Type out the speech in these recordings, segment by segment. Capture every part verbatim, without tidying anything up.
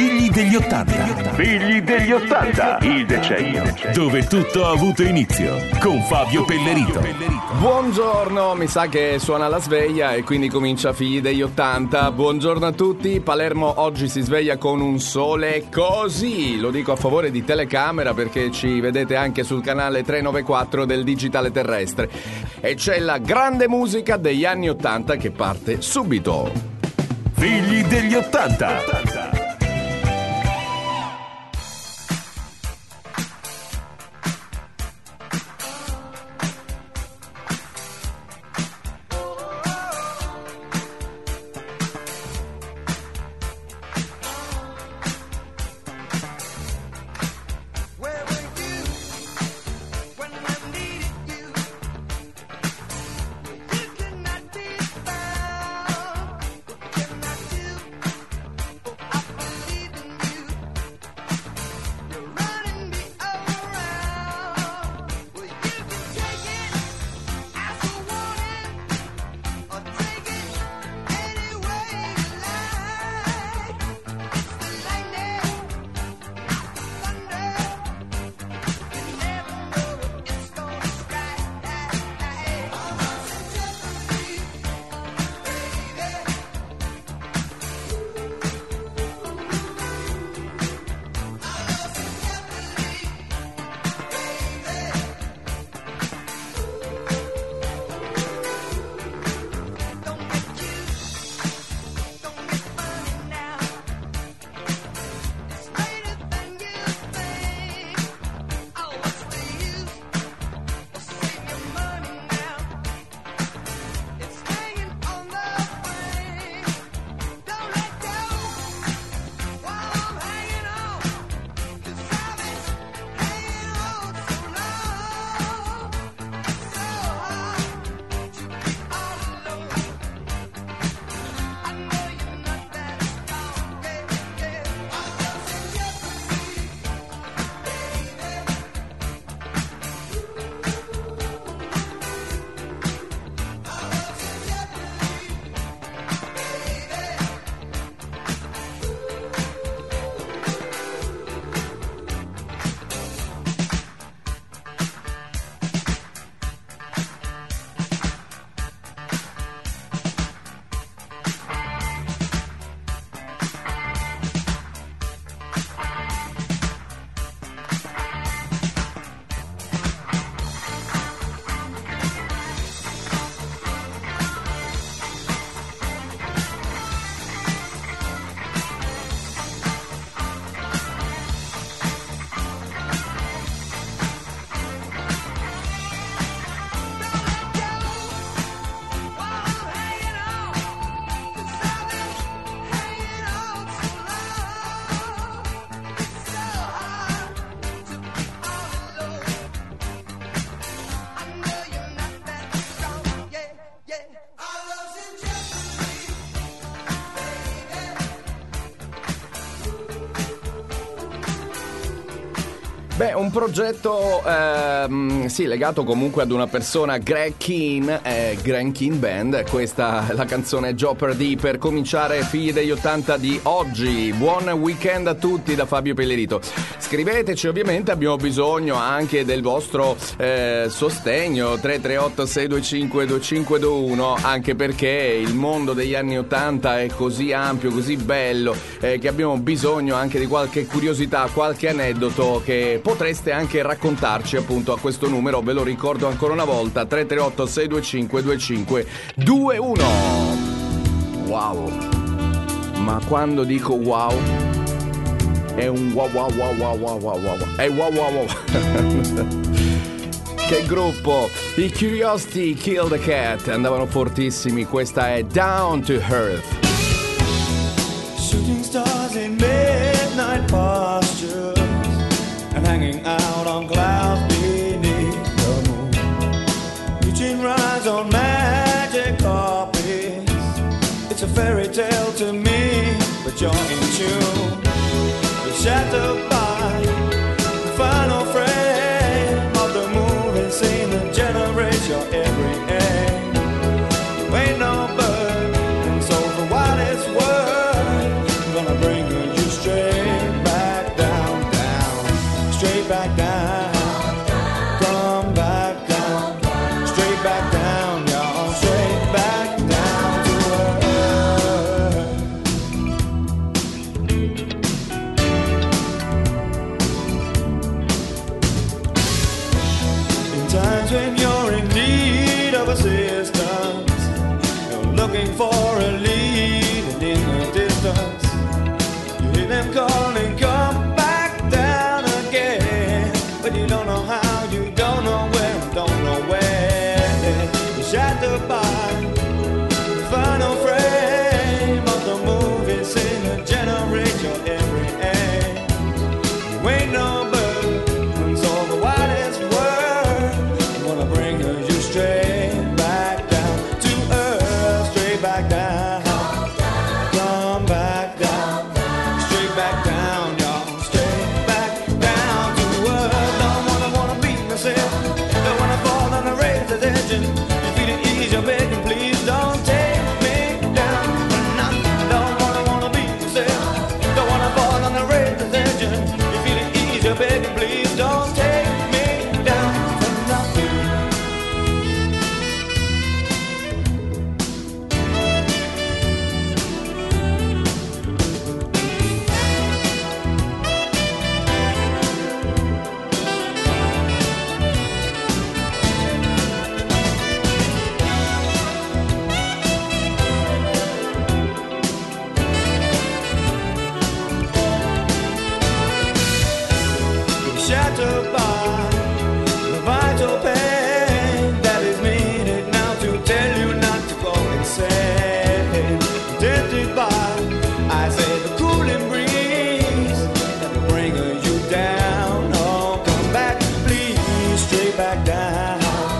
Figli degli ottanta. Figli degli ottanta. Il decennio dove tutto ha avuto inizio. Con Fabio Pellerito. Buongiorno, mi sa che suona la sveglia e quindi comincia Figli degli ottanta. Buongiorno a tutti. Palermo oggi si sveglia con un sole così. Lo dico a favore di telecamera perché ci vedete anche sul canale trecentonovantaquattro del digitale terrestre. E c'è la grande musica degli anni ottanta che parte subito. Figli degli ottanta. Beh, un progetto ehm, sì, legato comunque ad una persona, Greg Kihn, eh, Greg Kihn Band. Questa è la canzone Jeopardy per cominciare Figli degli ottanta di oggi. Buon weekend a tutti da Fabio Pellerito. Scriveteci, ovviamente abbiamo bisogno anche del vostro eh, sostegno tre tre otto sei due cinque due cinque due uno, anche perché il mondo degli anni ottanta è così ampio, così bello, eh, che abbiamo bisogno anche di qualche curiosità, qualche aneddoto che potreste anche raccontarci appunto a questo numero. Ve lo ricordo ancora una volta, tre tre otto sei due cinque due cinque due uno. Wow, ma quando dico wow è un wow wow wow wow wow wow wow, è wow wow wow. Che gruppo, i Curiosity Kill the Cat, andavano fortissimi. Questa è Down to Earth. Shooting stars in midnight postures and hanging out on clouds beneath the moon, reaching rise on magic copies. It's a fairy tale to me, but you're in tune. You're shattered by the final frame of the movie scene that generates your every aim. You ain't no bird, and so for what it's worth, I'm gonna bring you straight. shattered by the vital pain that is needed now to tell you not to go insane. Tempted by, I say, the cooling breeze that will bring you down. Oh, come back, please, straight back down.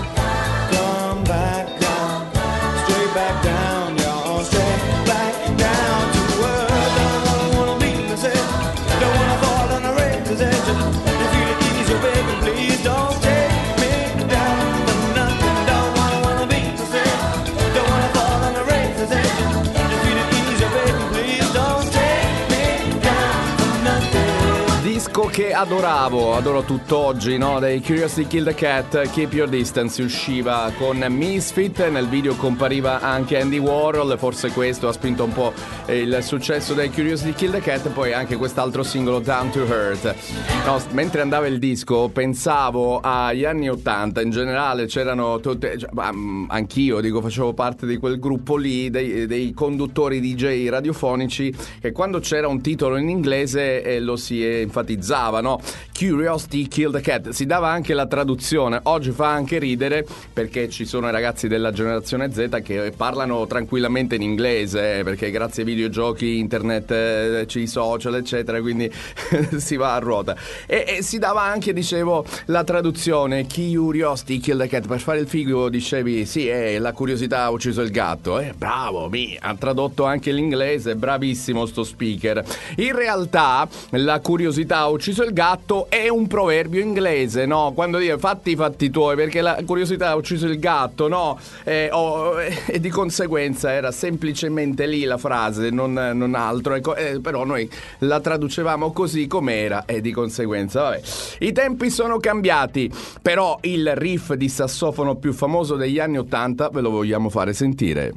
Come back down, straight back down, y'all, straight back down to earth. Don't wanna be myself, don't wanna fall on the razor's edge. You feel it easy, baby, please don't take me down for nothing. Don't wanna wanna be myself, don't wanna fall on the razor's edge. You feel it easy, baby, please don't take me down for nothing. Disco che adoravo, adoro tutt'oggi, no? Dei Curiosity Kill the Cat, Keep Your Distance, usciva con Misfit, nel video compariva anche Andy Warhol, forse questo ha spinto un po' il successo dei Curiosity Kill the Cat, poi anche quest'altro singolo Down to Earth. No, mentre andava il disco pensavo agli anni ottanta, in generale c'erano tutte, cioè, anch'io dico facevo parte di quel gruppo lì dei, dei conduttori D J radiofonici che quando c'era un titolo in inglese eh, lo si enfatizzava, no? Curiosity Kill the Cat, si dava anche la traduzione. Oggi fa anche ridere perché ci sono i ragazzi della generazione Z che parlano tranquillamente in inglese, eh, perché grazie ai videogiochi, internet, eh, i social eccetera, quindi si va a ruota. E, e si dava anche, dicevo, la traduzione Curiosity Kill the Cat. Per fare il figo dicevi sì, eh, la curiosità ha ucciso il gatto, eh, bravo, mi ha tradotto anche l'inglese, bravissimo sto speaker. In realtà la curiosità ha ucciso il gatto è un proverbio inglese, no? Quando dire fatti i fatti tuoi, perché la curiosità ha ucciso il gatto, no? Eh, oh, e di conseguenza era semplicemente lì la frase, non, non altro, ecco, eh, però noi la traducevamo così com'era e di conseguenza, vabbè. I tempi sono cambiati, però il riff di sassofono più famoso degli anni ottanta ve lo vogliamo fare sentire.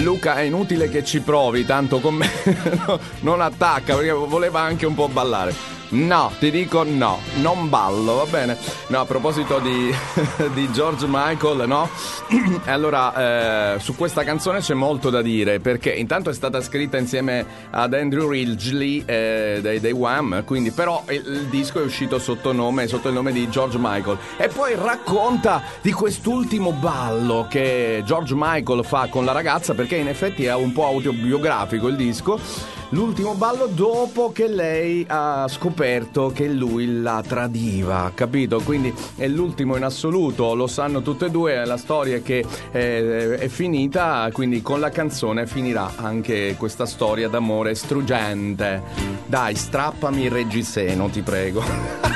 Luca, è inutile che ci provi, tanto con me no, non attacca, perché voleva anche un po' ballare. No, ti dico no, non ballo, va bene? No, a proposito di, di George Michael, no? Allora, eh, su questa canzone c'è molto da dire, perché intanto è stata scritta insieme ad Andrew Ridgeley eh, dei, dei Wham, quindi però il, il disco è uscito sotto nome, sotto il nome di George Michael, e poi racconta di quest'ultimo ballo che George Michael fa con la ragazza, perché in effetti è un po' autobiografico il disco. L'ultimo ballo dopo che lei ha scoperto che lui la tradiva, capito? Quindi è l'ultimo in assoluto, lo sanno tutte e due, la storia che è, è finita, quindi con la canzone finirà anche questa storia d'amore struggente. Dai, strappami il reggiseno, ti prego.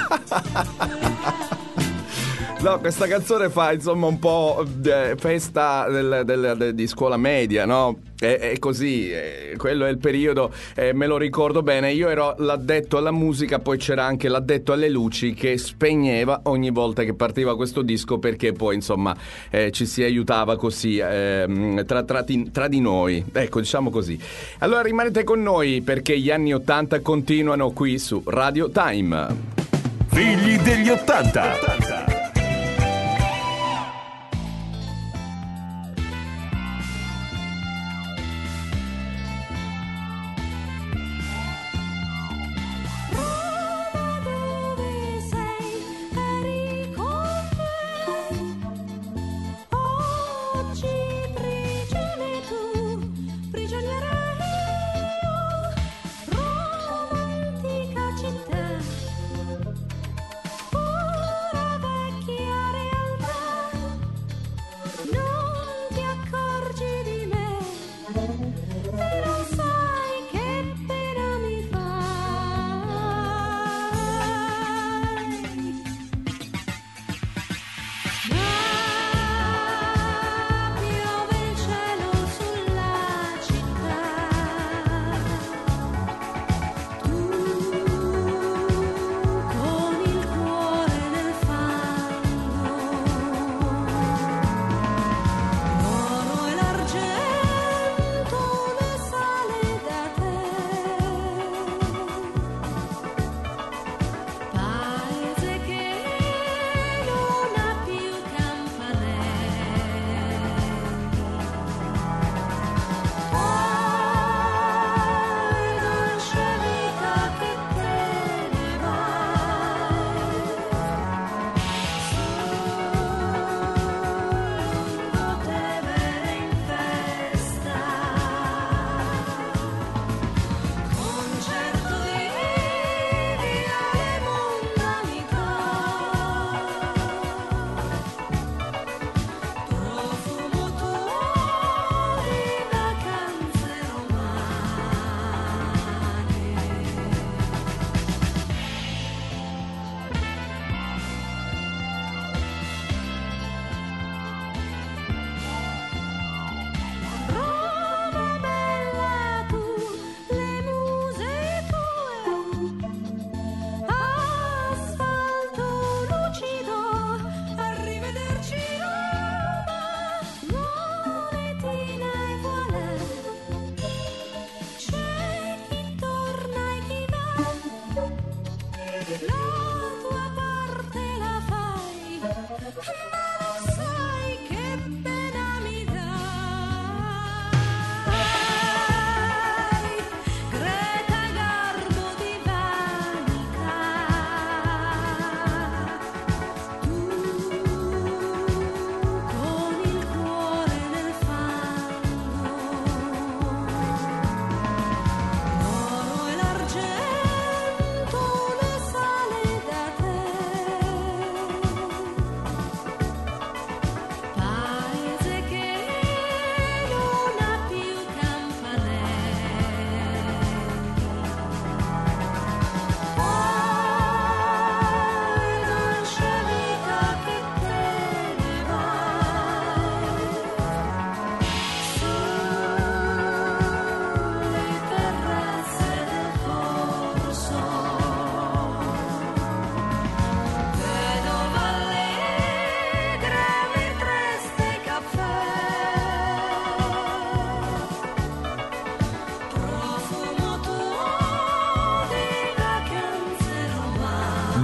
No, questa canzone fa insomma un po' eh, festa del, del, del, di scuola media, no? È, è così, è, quello è il periodo, eh, me lo ricordo bene. Io ero l'addetto alla musica, poi c'era anche l'addetto alle luci che spegneva ogni volta che partiva questo disco, perché poi insomma eh, ci si aiutava così eh, tra, tra, tra di noi, ecco, diciamo così. Allora rimanete con noi, perché gli anni ottanta continuano qui su Radio Time. Figli degli ottanta.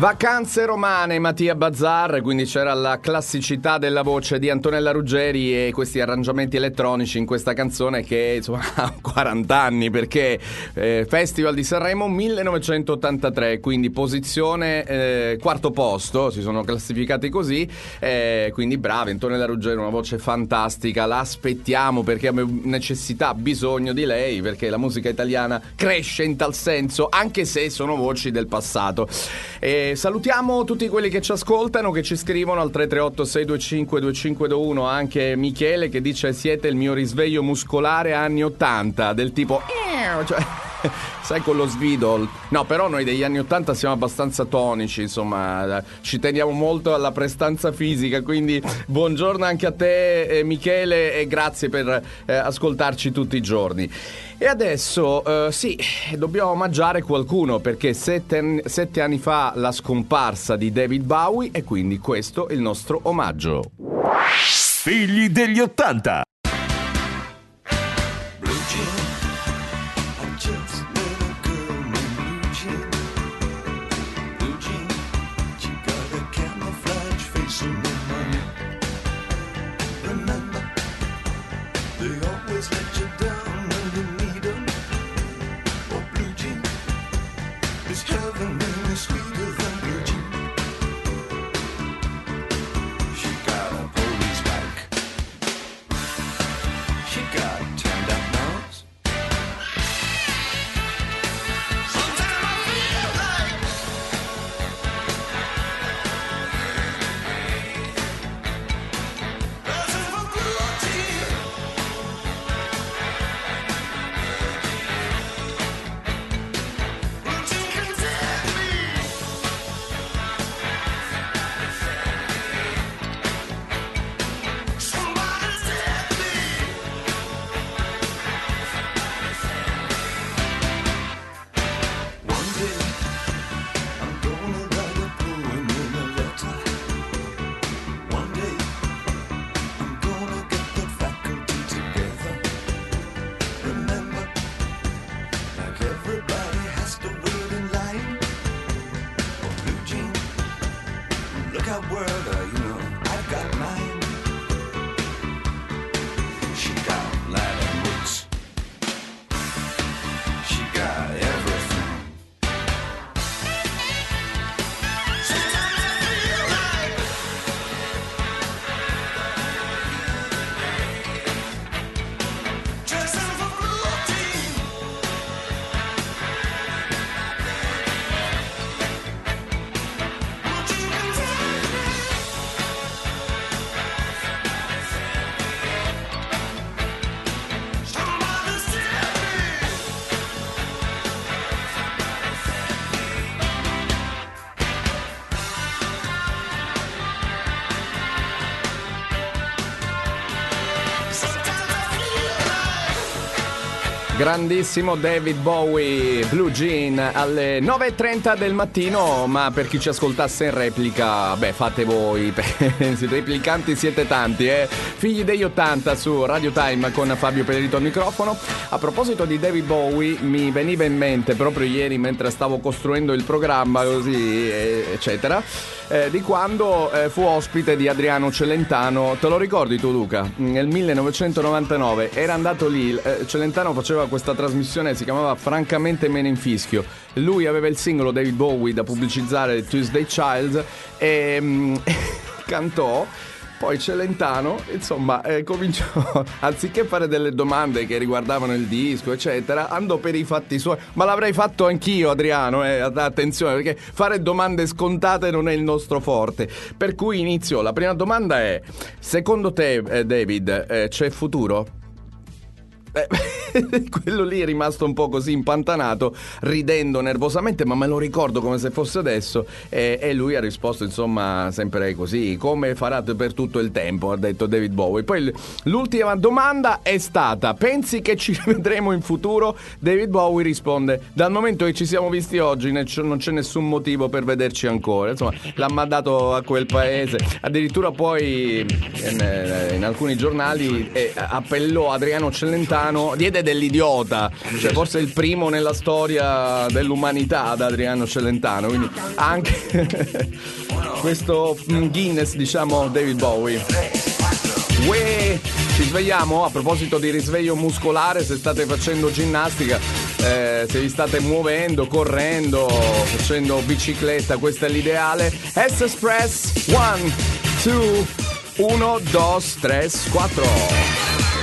Vacanze romane, Mattia Bazzar, quindi c'era la classicità della voce di Antonella Ruggeri e questi arrangiamenti elettronici in questa canzone che insomma ha quaranta anni, perché eh, Festival di Sanremo millenovecentottantatré, quindi posizione eh, quarto posto, si sono classificati così, eh, quindi bravi, Antonella Ruggeri, una voce fantastica, la aspettiamo perché abbiamo necessità, bisogno di lei, perché la musica italiana cresce in tal senso, anche se sono voci del passato. E salutiamo tutti quelli che ci ascoltano, che ci scrivono al tre tre otto sei due cinque due cinque due uno, anche Michele che dice siete il mio risveglio muscolare anni ottanta, del tipo cioè, sai, con lo svido. No, però noi degli anni ottanta siamo abbastanza tonici, insomma, ci teniamo molto alla prestanza fisica, quindi buongiorno anche a te eh, Michele, e grazie per eh, ascoltarci tutti i giorni. E adesso, uh, sì, dobbiamo omaggiare qualcuno, perché sette, sette anni fa la scomparsa di David Bowie, e quindi questo è il nostro omaggio. Figli degli ottanta. Grandissimo David Bowie, Blue Jean, alle nove e trenta del mattino, ma per chi ci ascoltasse in replica, beh, fate voi, siete replicanti, siete tanti, eh? Figli degli ottanta su Radio Time con Fabio Pellerito al microfono. A proposito di David Bowie, mi veniva in mente proprio ieri mentre stavo costruendo il programma, così, eccetera, eh, di quando eh, fu ospite di Adriano Celentano. Te lo ricordi tu, Luca? Nel millenovecentonovantanove era andato lì, eh, Celentano faceva questa trasmissione, si chiamava Francamente me ne infischio. Lui aveva il singolo David Bowie da pubblicizzare, Tuesday Child, e mm, cantò. Poi Celentano, insomma, eh, cominciò, anziché fare delle domande che riguardavano il disco, eccetera, andò per i fatti suoi. Ma l'avrei fatto anch'io, Adriano, eh, attenzione, perché fare domande scontate non è il nostro forte. Per cui inizio. La prima domanda è: secondo te, eh, David, eh, c'è futuro? Eh, quello lì è rimasto un po' così impantanato, ridendo nervosamente, ma me lo ricordo come se fosse adesso, e, e lui ha risposto insomma sempre così, come farà per tutto il tempo, ha detto David Bowie. Poi l'ultima domanda è stata: pensi che ci vedremo in futuro? David Bowie risponde: dal momento che ci siamo visti oggi non c'è nessun motivo per vederci ancora. Insomma, l'ha mandato a quel paese. Addirittura poi in, in alcuni giornali eh, appellò Adriano Celentano Celentano diede dell'idiota, cioè forse il primo nella storia dell'umanità ad Adriano Celentano, quindi anche questo Guinness, diciamo, David Bowie. Uè, ci svegliamo? A proposito di risveglio muscolare, se state facendo ginnastica, eh, se vi state muovendo, correndo, facendo bicicletta, questo è l'ideale. S-Espress, one, two, uno, dos, tres, quattro.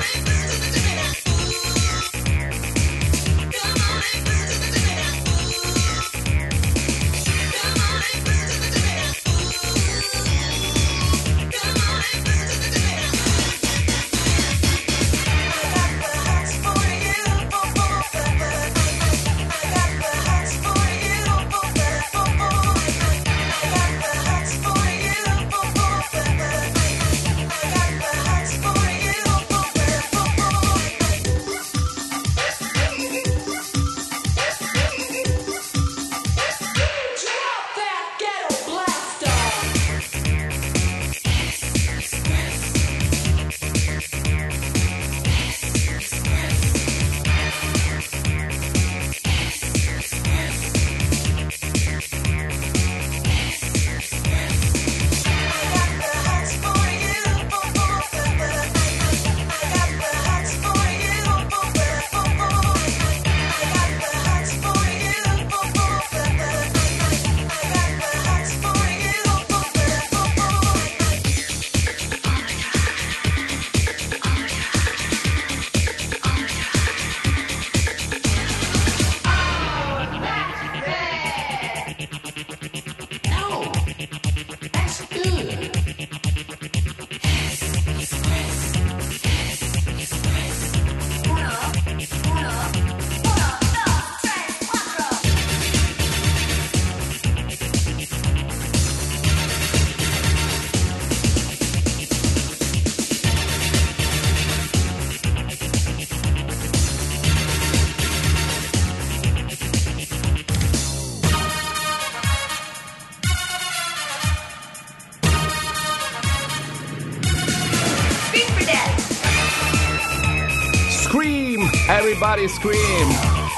Everybody Scream,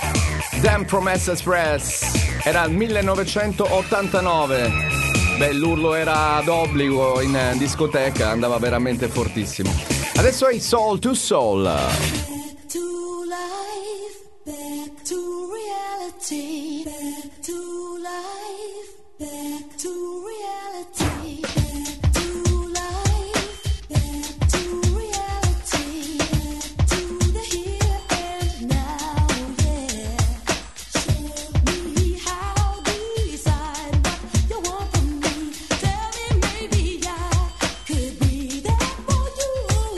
Damn from S-Espress, era il millenovecentottantanove. Beh, l'urlo era d'obbligo in discoteca, andava veramente fortissimo. Adesso è Soul to Soul. Back to life, back to reality, back to life, back to reality, back to life, back to reality, back to the here and now, yeah. Show me how to decide what you want from me. Tell me maybe I could be there for you.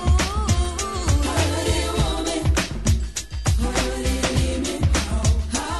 How do you want me? How do you need me? How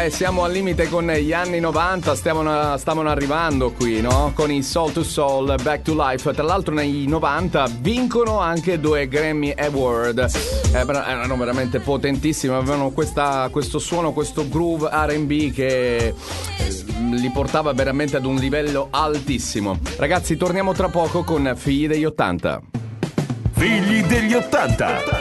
e siamo al limite con gli anni novanta, stavano, stavano arrivando qui, no? Con i Soul to Soul, Back to Life. Tra l'altro nei novanta vincono anche due Grammy Award. Eh, erano veramente potentissimi, avevano questa, questo suono, questo groove R and B che li portava veramente ad un livello altissimo. Ragazzi, torniamo tra poco con Figli degli ottanta. Figli degli ottanta.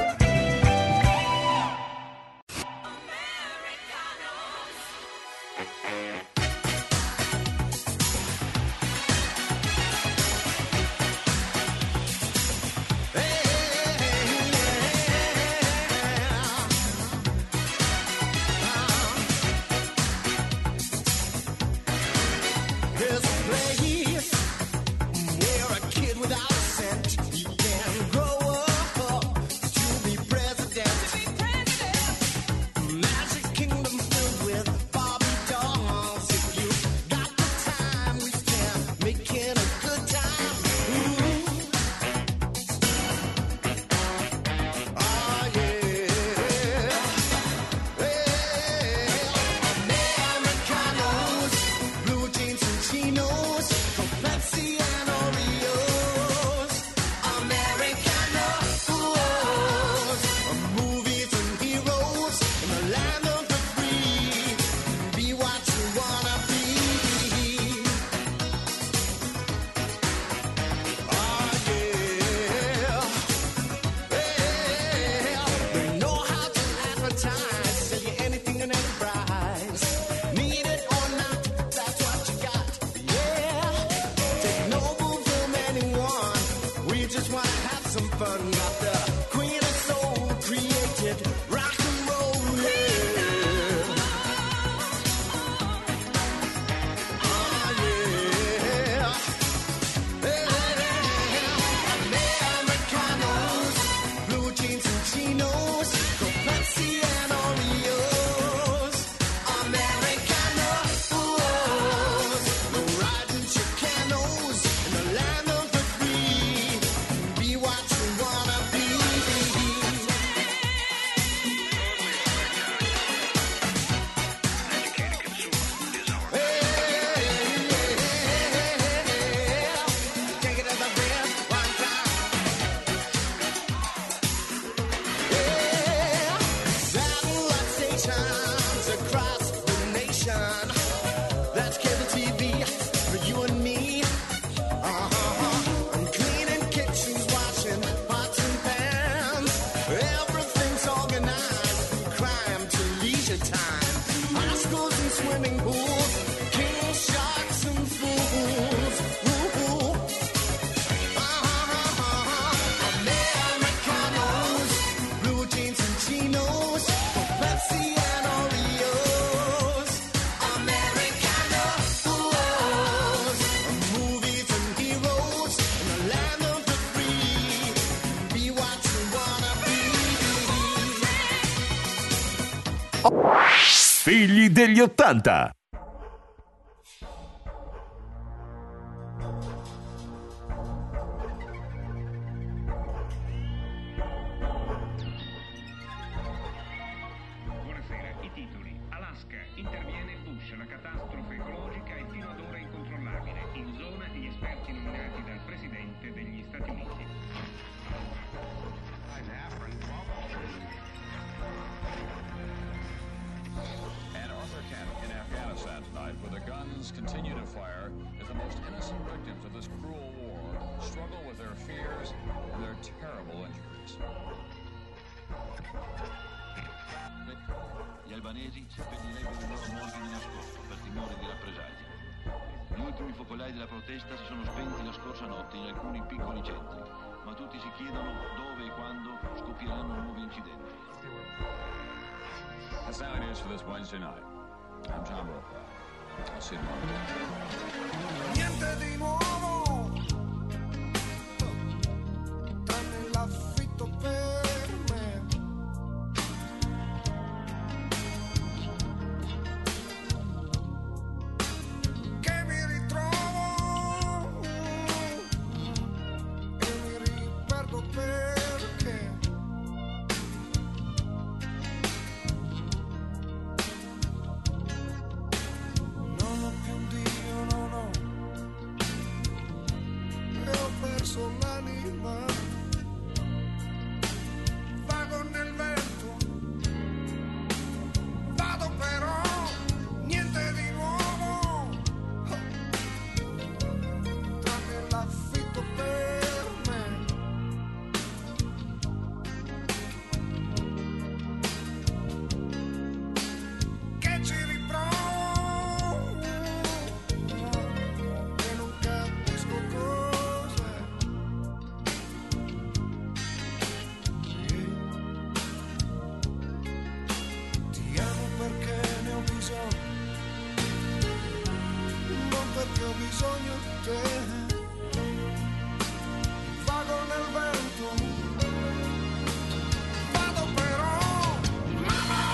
Figli degli ottanta. Buonasera, i titoli. Alaska, interviene Bush, la catastrofe ecologica è fino ad ora incontrollabile. In zona gli esperti nominati dal Presidente degli Stati Uniti. Where the guns continue to fire as the most innocent victims of this cruel war struggle with their fears and their terrible injuries. Gli albanesi seppellirebbero i loro morti di nascosto per timore di rappresaglie. Gli ultimi focolai della protesta si sono spenti la scorsa notte in alcuni piccoli centri, ma tutti si chiedono dove e quando scoppieranno nuovi incidenti. That's how it is for this Wednesday night. I'm John Brokaw. I'll see you tomorrow. Niente di nuovo, tranne l'affitto per me. Che mi ritrovo e mi riperdo perché perso l'anima, vago nel vento, vado però, niente di nuovo, tranne l'affitto per me. Che ci riprovo e non capisco cos'è. Ti amo perché ne ho bisogno, non perché ho bisogno di te. Vago nel vento, vado però, mamma,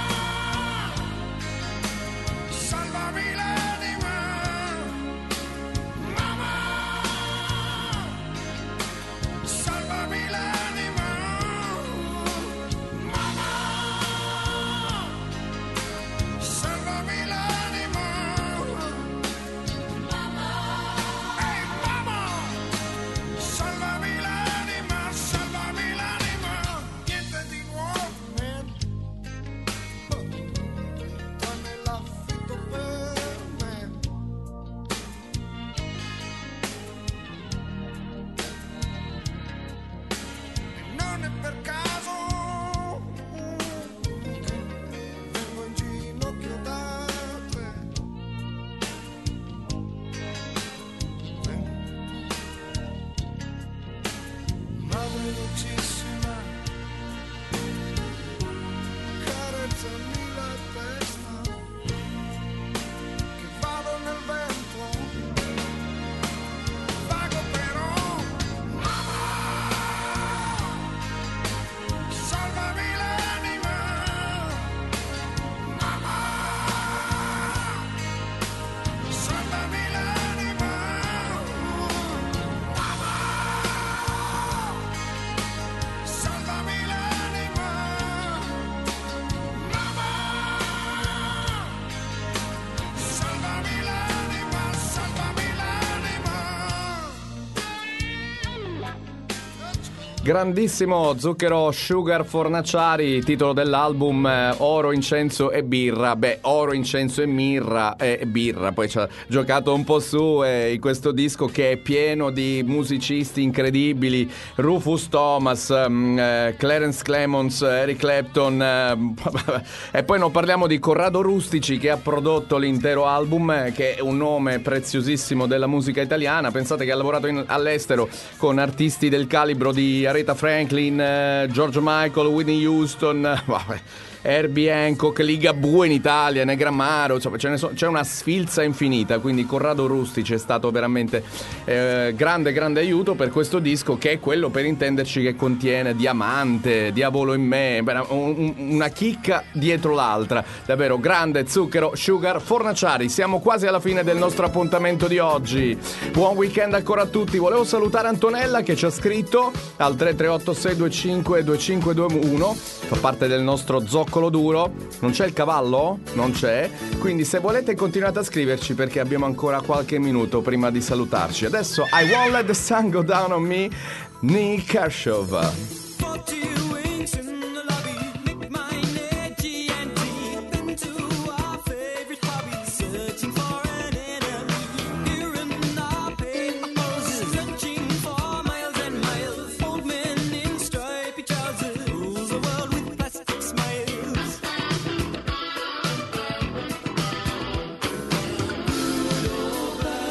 salvami l'anima, mamma, salvami l'anima, mamma, salvami l'anima, mamma, ehi mamma, salvami l'anima, salvami l'anima, niente di nuovo, man, tranne l'affitto per me. E non è per caso che vengo in ginocchio da te. Madre dolcissima, carezzami la testa, che vado nel vento, vago però, mamma, salvami l'anima, mamma, salvami l'anima, mamma, salvami l'anima, mamma, salvami l'anima, salvami l'anima. Grandissimo Zucchero Sugar Fornaciari, titolo dell'album eh, Oro, Incenso e Birra. Beh, Oro, Incenso e Mirra e eh, Birra, poi ci ha giocato un po' su eh, in questo disco che è pieno di musicisti incredibili, Rufus Thomas, mm, eh, Clarence Clemons, Eric Clapton, eh, e poi non parliamo di Corrado Rustici che ha prodotto l'intero album, eh, che è un nome preziosissimo della musica italiana. Pensate che ha lavorato in- all'estero con artisti del calibro di Aretha Franklin, eh, George Michael, Whitney Houston, eh, vabbè, Herbie Hancock, Ligabue in Italia, Negramaro, insomma ce ne so- c'è una sfilza infinita, quindi Corrado Rustici è stato veramente eh, grande grande aiuto per questo disco, che è quello, per intenderci, che contiene Diamante, Diavolo in me, beh, un- una chicca dietro l'altra, davvero grande. Zucchero Sugar Fornaciari. Siamo quasi alla fine del nostro appuntamento di oggi, buon weekend ancora a tutti. Volevo salutare Antonella che ci ha scritto al tre tre otto sei due cinque due cinque due uno, fa parte del nostro zoccolo duro. Non c'è il cavallo? Non c'è. Quindi se volete continuate a scriverci, perché abbiamo ancora qualche minuto prima di salutarci. Adesso I Won't Let the Sun Go Down on Me, Nick Kershaw.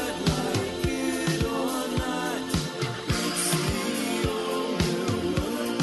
Good or not, it's the only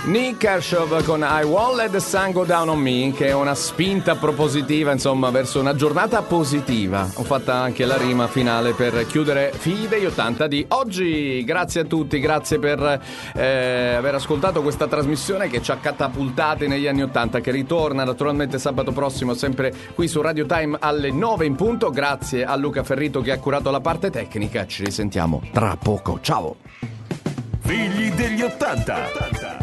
Nick Kershaw con I Won't Let the Sun Go Down on Me, che è una spinta propositiva, insomma, verso una giornata positiva. Ho fatta anche la rima finale per chiudere Figli degli ottanta di oggi. Grazie a tutti, grazie per eh, aver ascoltato questa trasmissione che ci ha catapultati negli anni ottanta, che ritorna naturalmente sabato prossimo sempre qui su Radio Time alle nove in punto. Grazie a Luca Ferrito che ha curato la parte tecnica. Ci risentiamo tra poco. Ciao. Figli degli ottanta.